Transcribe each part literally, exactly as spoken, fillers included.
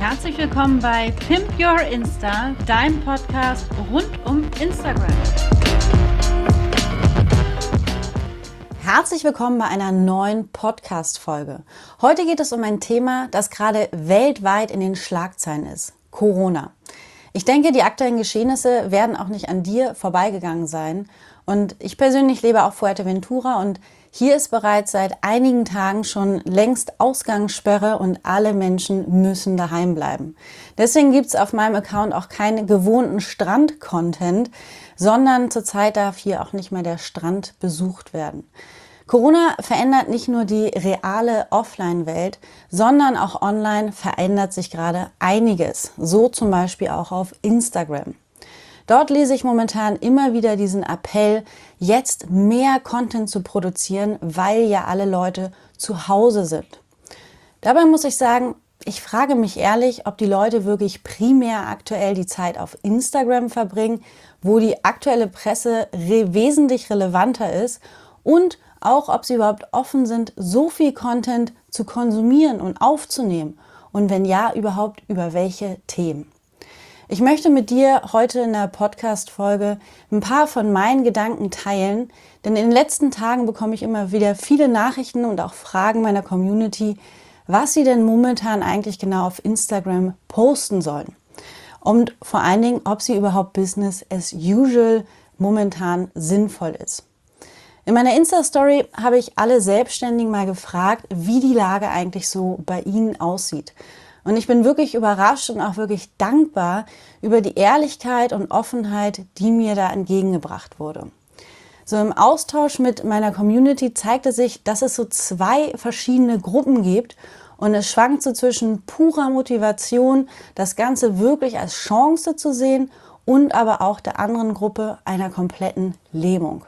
Herzlich willkommen bei Pimp Your Insta, deinem Podcast rund um Instagram. Herzlich willkommen bei einer neuen Podcast-Folge. Heute geht es um ein Thema, das gerade weltweit in den Schlagzeilen ist: Corona. Ich denke, die aktuellen Geschehnisse werden auch nicht an dir vorbeigegangen sein. Und ich persönlich lebe auf Fuerteventura und hier ist bereits seit einigen Tagen schon längst Ausgangssperre und alle Menschen müssen daheim bleiben. Deswegen gibt es auf meinem Account auch keinen gewohnten Strand-Content, sondern zurzeit darf hier auch nicht mehr der Strand besucht werden. Corona verändert nicht nur die reale Offline-Welt, sondern auch online verändert sich gerade einiges. So zum Beispiel auch auf Instagram. Dort lese ich momentan immer wieder diesen Appell, jetzt mehr Content zu produzieren, weil ja alle Leute zu Hause sind. Dabei muss ich sagen, ich frage mich ehrlich, ob die Leute wirklich primär aktuell die Zeit auf Instagram verbringen, wo die aktuelle Presse re- wesentlich relevanter ist, und auch, ob sie überhaupt offen sind, so viel Content zu konsumieren und aufzunehmen. Und wenn ja, überhaupt über welche Themen. Ich möchte mit dir heute in der Podcast-Folge ein paar von meinen Gedanken teilen, denn in den letzten Tagen bekomme ich immer wieder viele Nachrichten und auch Fragen meiner Community, was sie denn momentan eigentlich genau auf Instagram posten sollen. Und vor allen Dingen, ob sie überhaupt Business as usual momentan sinnvoll ist. In meiner Insta-Story habe ich alle Selbstständigen mal gefragt, wie die Lage eigentlich so bei ihnen aussieht. Und ich bin wirklich überrascht und auch wirklich dankbar über die Ehrlichkeit und Offenheit, die mir da entgegengebracht wurde. So im Austausch mit meiner Community zeigte sich, dass es so zwei verschiedene Gruppen gibt und es schwankt so zwischen purer Motivation, das Ganze wirklich als Chance zu sehen, und aber auch der anderen Gruppe einer kompletten Lähmung.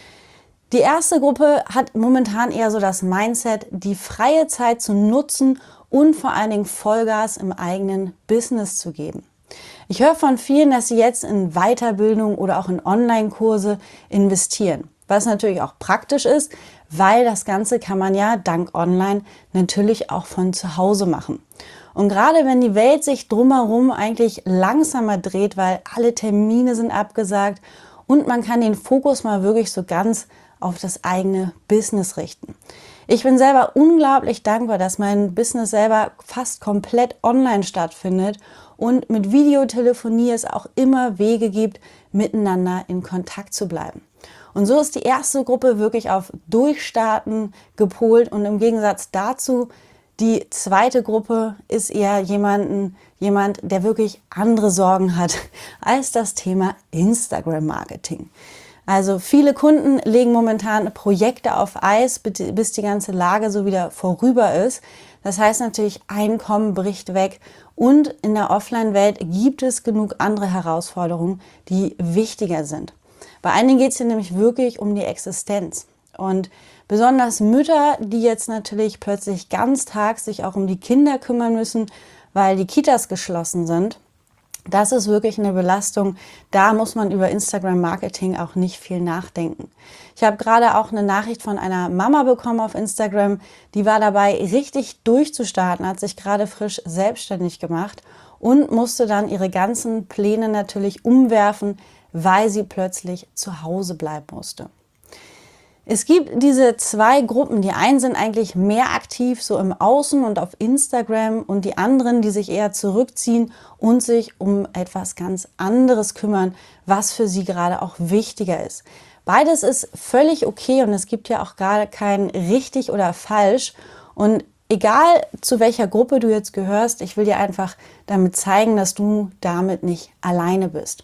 Die erste Gruppe hat momentan eher so das Mindset, die freie Zeit zu nutzen und vor allen Dingen Vollgas im eigenen Business zu geben. Ich höre von vielen, dass sie jetzt in Weiterbildung oder auch in Online-Kurse investieren, was natürlich auch praktisch ist, weil das Ganze kann man ja dank Online natürlich auch von zu Hause machen. Und gerade wenn die Welt sich drumherum eigentlich langsamer dreht, weil alle Termine sind abgesagt und man kann den Fokus mal wirklich so ganz auf das eigene Business richten. Ich bin selber unglaublich dankbar, dass mein Business selber fast komplett online stattfindet und mit Videotelefonie es auch immer Wege gibt, miteinander in Kontakt zu bleiben. Und so ist die erste Gruppe wirklich auf Durchstarten gepolt, und im Gegensatz dazu die zweite Gruppe ist eher jemanden, jemand, der wirklich andere Sorgen hat als das Thema Instagram-Marketing. Also viele Kunden legen momentan Projekte auf Eis, bis die ganze Lage so wieder vorüber ist. Das heißt natürlich, Einkommen bricht weg, und in der Offline-Welt gibt es genug andere Herausforderungen, die wichtiger sind. Bei einigen geht es hier nämlich wirklich um die Existenz. Und besonders Mütter, die jetzt natürlich plötzlich ganztags sich auch um die Kinder kümmern müssen, weil die Kitas geschlossen sind, das ist wirklich eine Belastung. Da muss man über Instagram-Marketing auch nicht viel nachdenken. Ich habe gerade auch eine Nachricht von einer Mama bekommen auf Instagram, die war dabei, richtig durchzustarten, hat sich gerade frisch selbstständig gemacht und musste dann ihre ganzen Pläne natürlich umwerfen, weil sie plötzlich zu Hause bleiben musste. Es gibt diese zwei Gruppen. Die einen sind eigentlich mehr aktiv so im Außen und auf Instagram, und die anderen, die sich eher zurückziehen und sich um etwas ganz anderes kümmern, was für sie gerade auch wichtiger ist. Beides ist völlig okay und es gibt ja auch gerade kein richtig oder falsch. Und egal zu welcher Gruppe du jetzt gehörst, ich will dir einfach damit zeigen, dass du damit nicht alleine bist.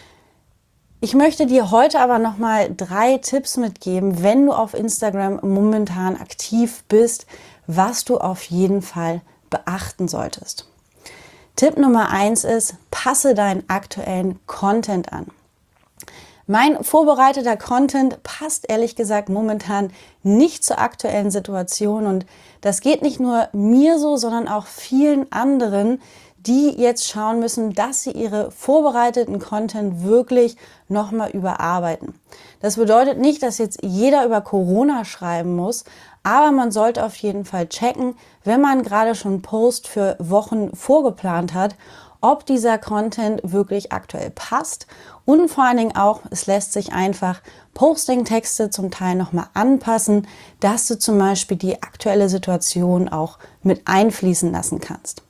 Ich möchte dir heute aber nochmal drei Tipps mitgeben, wenn du auf Instagram momentan aktiv bist, was du auf jeden Fall beachten solltest. Tipp Nummer eins ist, passe deinen aktuellen Content an. Mein vorbereiteter Content passt ehrlich gesagt momentan nicht zur aktuellen Situation, und das geht nicht nur mir so, sondern auch vielen anderen, die jetzt schauen müssen, dass sie ihre vorbereiteten Content wirklich nochmal überarbeiten. Das bedeutet nicht, dass jetzt jeder über Corona schreiben muss, aber man sollte auf jeden Fall checken, wenn man gerade schon einen Post für Wochen vorgeplant hat, ob dieser Content wirklich aktuell passt und vor allen Dingen auch, es lässt sich einfach Posting-Texte zum Teil nochmal anpassen, dass du zum Beispiel die aktuelle Situation auch mit einfließen lassen kannst.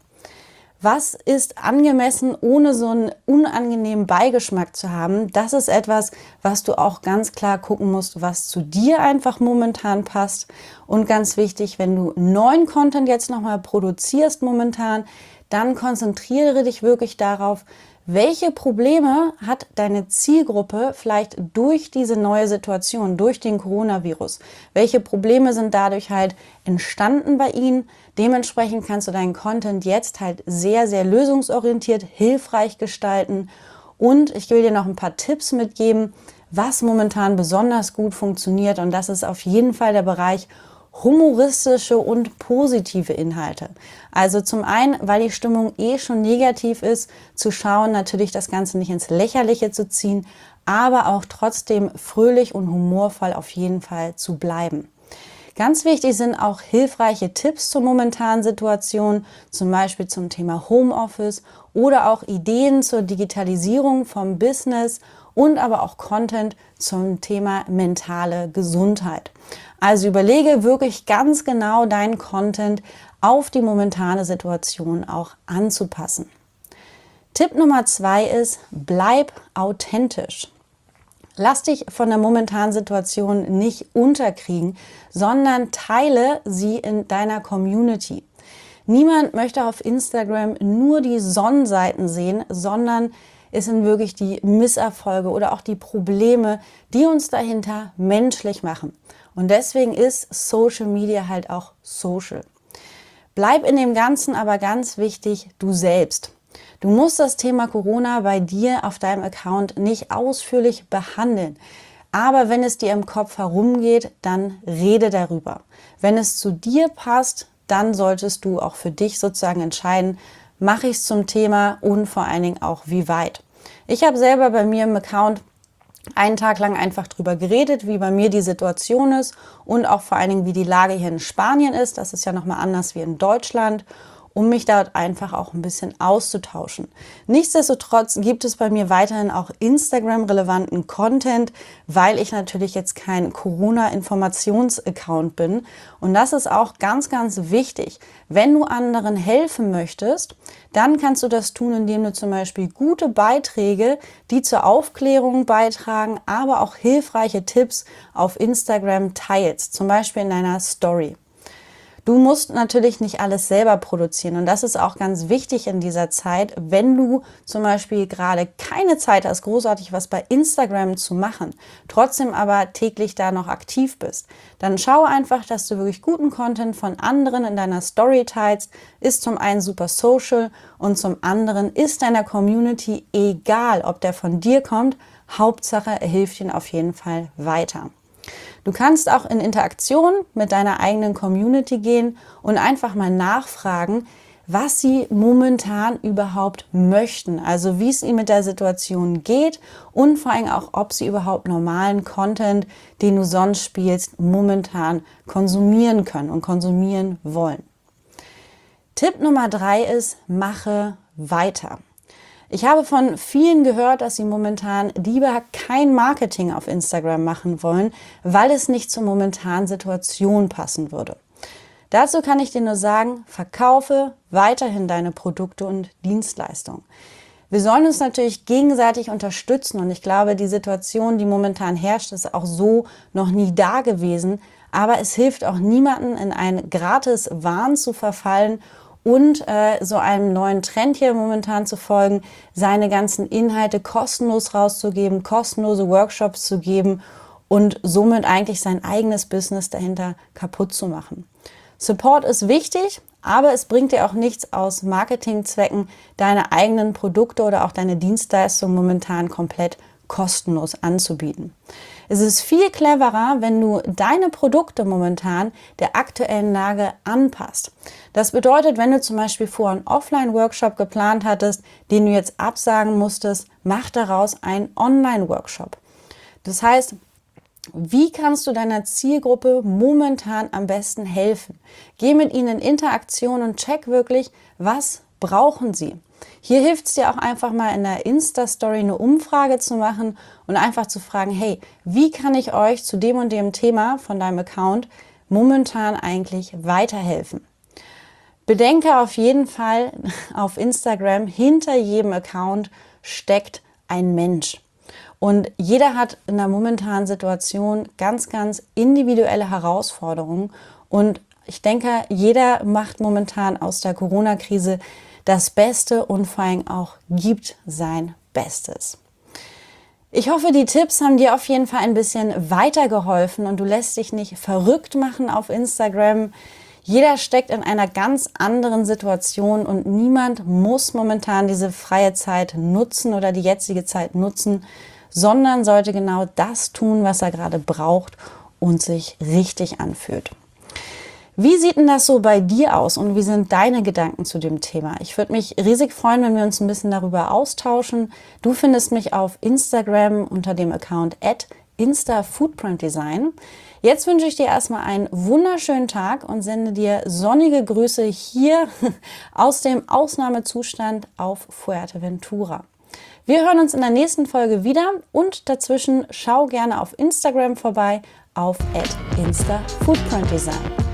Was ist angemessen, ohne so einen unangenehmen Beigeschmack zu haben? Das ist etwas, was du auch ganz klar gucken musst, was zu dir einfach momentan passt. Und ganz wichtig, wenn du neuen Content jetzt nochmal produzierst momentan, dann konzentriere dich wirklich darauf, welche Probleme hat deine Zielgruppe vielleicht durch diese neue Situation, durch den Coronavirus? Welche Probleme sind dadurch halt entstanden bei ihnen? Dementsprechend kannst du deinen Content jetzt halt sehr, sehr lösungsorientiert, hilfreich gestalten. Und ich will dir noch ein paar Tipps mitgeben, was momentan besonders gut funktioniert. Und das ist auf jeden Fall der Bereich humoristische und positive Inhalte. Also zum einen, weil die Stimmung eh schon negativ ist, zu schauen, natürlich das Ganze nicht ins Lächerliche zu ziehen, aber auch trotzdem fröhlich und humorvoll auf jeden Fall zu bleiben. Ganz wichtig sind auch hilfreiche Tipps zur momentanen Situation, zum Beispiel zum Thema Homeoffice oder auch Ideen zur Digitalisierung vom Business und aber auch Content zum Thema mentale Gesundheit. Also überlege wirklich ganz genau deinen Content auf die momentane Situation auch anzupassen. Tipp Nummer zwei ist, bleib authentisch. Lass dich von der momentanen Situation nicht unterkriegen, sondern teile sie in deiner Community. Niemand möchte auf Instagram nur die Sonnenseiten sehen, sondern es sind wirklich die Misserfolge oder auch die Probleme, die uns dahinter menschlich machen. Und deswegen ist Social Media halt auch social. Bleib in dem Ganzen aber ganz wichtig, du selbst. Du musst das Thema Corona bei dir auf deinem Account nicht ausführlich behandeln. Aber wenn es dir im Kopf herumgeht, dann rede darüber. Wenn es zu dir passt, dann solltest du auch für dich sozusagen entscheiden, mache ich es zum Thema und vor allen Dingen auch wie weit. Ich habe selber bei mir im Account einen Tag lang einfach drüber geredet, wie bei mir die Situation ist und auch vor allen Dingen, wie die Lage hier in Spanien ist. Das ist ja nochmal anders wie in Deutschland, um mich dort einfach auch ein bisschen auszutauschen. Nichtsdestotrotz gibt es bei mir weiterhin auch Instagram-relevanten Content, weil ich natürlich jetzt kein Corona-Informations-Account bin. Und das ist auch ganz, ganz wichtig. Wenn du anderen helfen möchtest, dann kannst du das tun, indem du zum Beispiel gute Beiträge, die zur Aufklärung beitragen, aber auch hilfreiche Tipps auf Instagram teilst, zum Beispiel in deiner Story. Du musst natürlich nicht alles selber produzieren und das ist auch ganz wichtig in dieser Zeit, wenn du zum Beispiel gerade keine Zeit hast, großartig was bei Instagram zu machen, trotzdem aber täglich da noch aktiv bist. Dann schau einfach, dass du wirklich guten Content von anderen in deiner Story teilst, ist zum einen super social und zum anderen ist deiner Community egal, ob der von dir kommt, Hauptsache er hilft ihnen auf jeden Fall weiter. Du kannst auch in Interaktion mit deiner eigenen Community gehen und einfach mal nachfragen, was sie momentan überhaupt möchten. Also wie es ihnen mit der Situation geht und vor allem auch, ob sie überhaupt normalen Content, den du sonst spielst, momentan konsumieren können und konsumieren wollen. Tipp Nummer drei ist, mache weiter. Ich habe von vielen gehört, dass sie momentan lieber kein Marketing auf Instagram machen wollen, weil es nicht zur momentanen Situation passen würde. Dazu kann ich dir nur sagen, verkaufe weiterhin deine Produkte und Dienstleistungen. Wir sollen uns natürlich gegenseitig unterstützen und ich glaube, die Situation, die momentan herrscht, ist auch so noch nie da gewesen. Aber es hilft auch niemandem, in einen gratis Wahn zu verfallen und äh, so einem neuen Trend hier momentan zu folgen, seine ganzen Inhalte kostenlos rauszugeben, kostenlose Workshops zu geben und somit eigentlich sein eigenes Business dahinter kaputt zu machen. Support ist wichtig, aber es bringt dir auch nichts aus Marketingzwecken, deine eigenen Produkte oder auch deine Dienstleistungen momentan komplett kostenlos anzubieten. Es ist viel cleverer, wenn du deine Produkte momentan der aktuellen Lage anpasst. Das bedeutet, wenn du zum Beispiel vorher einen Offline-Workshop geplant hattest, den du jetzt absagen musstest, mach daraus einen Online-Workshop. Das heißt, wie kannst du deiner Zielgruppe momentan am besten helfen? Geh mit ihnen in Interaktion und check wirklich, was brauchen sie. Hier hilft es dir auch einfach mal in der Insta-Story eine Umfrage zu machen und einfach zu fragen, hey, wie kann ich euch zu dem und dem Thema von deinem Account momentan eigentlich weiterhelfen? Bedenke auf jeden Fall auf Instagram, hinter jedem Account steckt ein Mensch. Und jeder hat in der momentanen Situation ganz, ganz individuelle Herausforderungen. Und ich denke, jeder macht momentan aus der Corona-Krise das Beste und vor allem auch gibt sein Bestes. Ich hoffe, die Tipps haben dir auf jeden Fall ein bisschen weitergeholfen und du lässt dich nicht verrückt machen auf Instagram. Jeder steckt in einer ganz anderen Situation und niemand muss momentan diese freie Zeit nutzen oder die jetzige Zeit nutzen, sondern sollte genau das tun, was er gerade braucht und sich richtig anfühlt. Wie sieht denn das so bei dir aus und wie sind deine Gedanken zu dem Thema? Ich würde mich riesig freuen, wenn wir uns ein bisschen darüber austauschen. Du findest mich auf Instagram unter dem Account at instafoodprintdesign. Jetzt wünsche ich dir erstmal einen wunderschönen Tag und sende dir sonnige Grüße hier aus dem Ausnahmezustand auf Fuerteventura. Wir hören uns in der nächsten Folge wieder und dazwischen schau gerne auf Instagram vorbei auf at instafoodprintdesign.